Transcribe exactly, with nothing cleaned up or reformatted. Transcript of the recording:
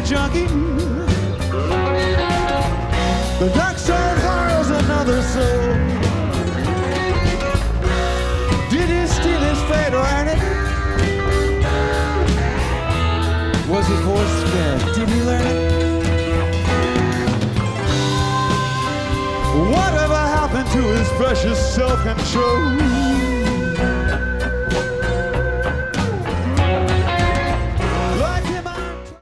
junkie. The dark side hires another soul. Did he steal his fate or earn it? Was he forced fed? Did he learn it? Whatever happened to his precious self-control?